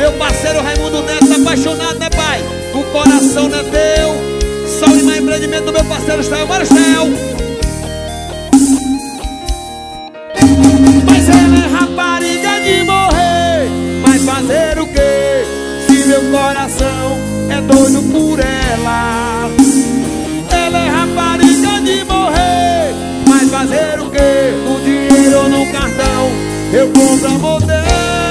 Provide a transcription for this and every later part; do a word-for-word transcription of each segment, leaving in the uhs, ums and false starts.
Meu parceiro Raimundo Neto, apaixonado, né, pai? O coração não é teu. Só o empreendimento do meu parceiro Estael Marcel. Mas ela é rapariga de morrer. Mas fazer o quê? Se meu coração é doido por ela. Ela é rapariga de morrer. Mas fazer o quê? No dinheiro ou no cartão eu compro amor dela.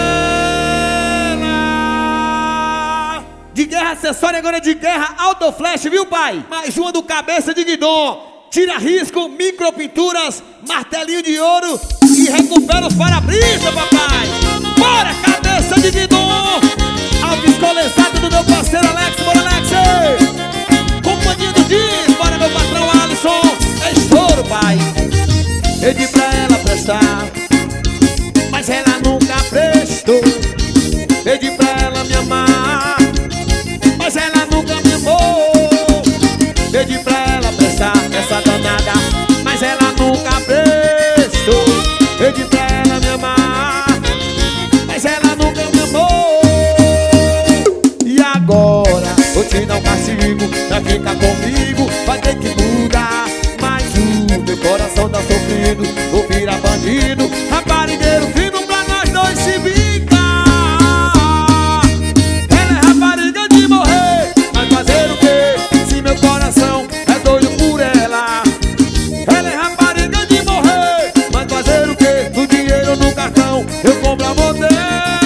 De guerra acessória, agora de guerra Autoflash, viu, pai? Mais uma do Cabeça de Guidon. Tira risco, micropinturas, martelinho de ouro e recupera os para-brisa, papai. Bora, Cabeça de Guidon. Autoescolesado do meu parceiro Alex, bora, Alex. Companhia do Diz, bora, meu patrão Alisson. É estouro, pai. Pedi pra ela prestar, mas ela nunca prestou. Pedi pra ela me amar, mas ela nunca me amou. Pedi pra ela prestar, essa danada, mas ela nunca prestou. Pedi pra ela me amar, mas ela nunca me amou. E agora vou te dar um castigo pra ficar comigo, vai ter que mudar. Mas o meu coração tá sofrendo, vou virar bandido, raparigueiro fino pra nós dois se vingar. Ela é rapariga de morrer, mas fazer o quê? Se meu coração é doido por ela. Ela é rapariga de morrer, mas fazer o quê? No dinheiro ou no cartão eu compro amor dela.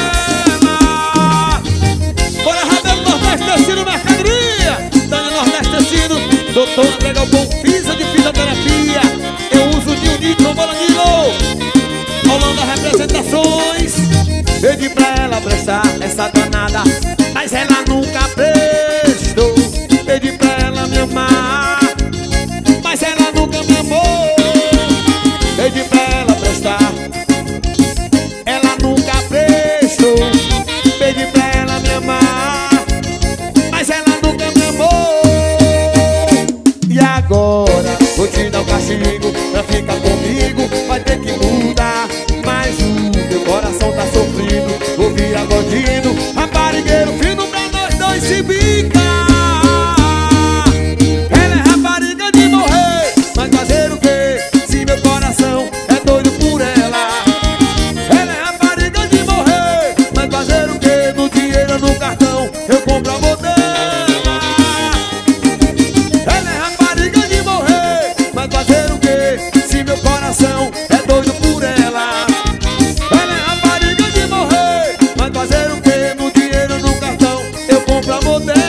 Bora, Rabelo Nordeste Tecido Mercadoria, Dani Nordeste Tecido, doutor André Galpão, Fisa de Fisioterapia. Eu uso de um nitro, Bolanilo, Holanda Representações. Pedi pra ela prestar essa danada, mas ela nunca prestou. Pedi pra ela me amar, mas ela nunca me amou. Pedi pra ela prestar, ela nunca prestou. Pedi pra ela me amar, mas ela nunca me amou. E agora vou te dar um castigo pra ficar comigo, vai ter que mudar. Mas o meu coração tá sofrendo, vou virar bandido, raparigueiro fino pra nós dois se bicar. Ela é rapariga de morrer, mas fazer o quê? Se meu coração é doido por ela. Ela é rapariga de morrer, mas fazer o quê? No dinheiro ou no cartão eu compro amor dela. Ela é rapariga de morrer, mas fazer o quê? Se meu coração é doido por ela. Ela é rapariga de morrer, mas fazer o quê? No dinheiro ou no cartão eu compro amor dela.